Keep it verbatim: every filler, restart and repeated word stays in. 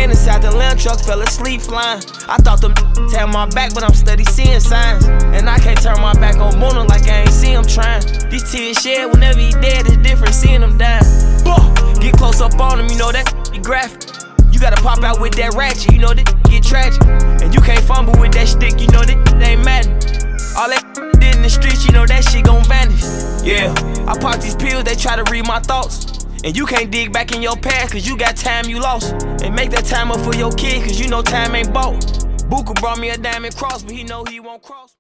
ran inside the lamb truck, fell asleep flying. I thought them had my back, but I'm steady seeing signs. And I can't turn my back on Bono like I ain't see him trying. These tears shed whenever he dead, it's different seeing him dying. Get close up on him, you know that be graphic. You gotta pop out with that ratchet, you know that get tragic. And you can't fumble with that stick, you know that ain't matter. All that did in the streets, you know that shit gon' vanish. Yeah, I pop these pills, they try to read my thoughts. And you can't dig back in your past, cause you got time you lost. And make that time up for your kid, cause you know time ain't bought. Buka brought me a diamond cross, but he know he won't cross.